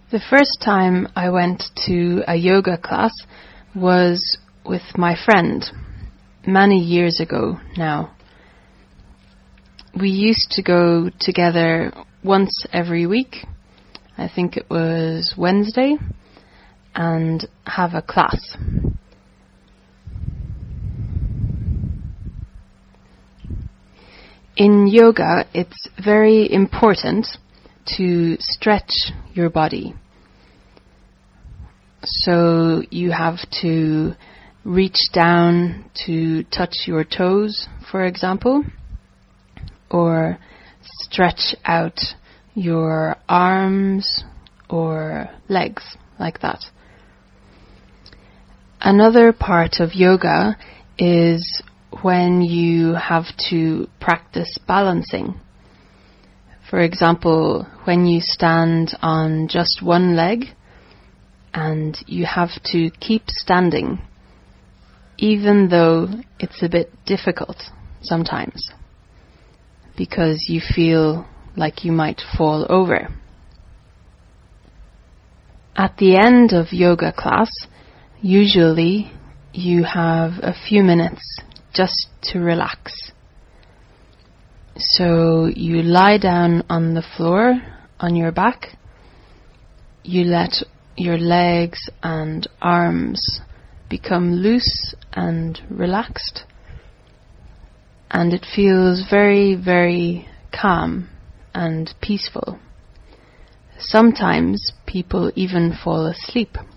The first time I went to a yoga class was with my friend, many years ago now. We used to go together once every week, I think it was Wednesday, and have a class. In yoga, it's very important to stretch your body. So you have to reach down to touch your toes, for example, or stretch out your arms or legs, like that. Another part of yoga is when you have to practice balancing. For example, when you stand on just one leg and you have to keep standing, even though it's a bit difficult sometimes, because you feel like you might fall over. At the end of yoga class, usually you have a few minutes just to relax. So you lie down on the floor on your back, you let your legs and arms become loose and relaxed, and it feels very, very calm and peaceful. Sometimes people even fall asleep.